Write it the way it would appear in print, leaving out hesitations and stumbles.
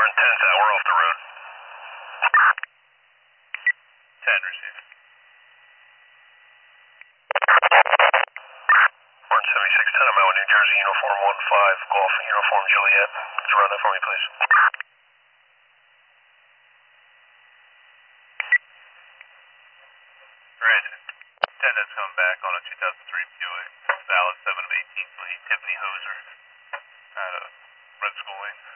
10's out, we're off the road. 10, receive. Orange 7610, I'm out in New Jersey, uniform 15, Golf, uniform Juliet. Could you run that for me, please? Right. 10 that's coming back on a 2003 Buick. Valid 7 of 18, Tiffany Hoser. Out of Red School Lane.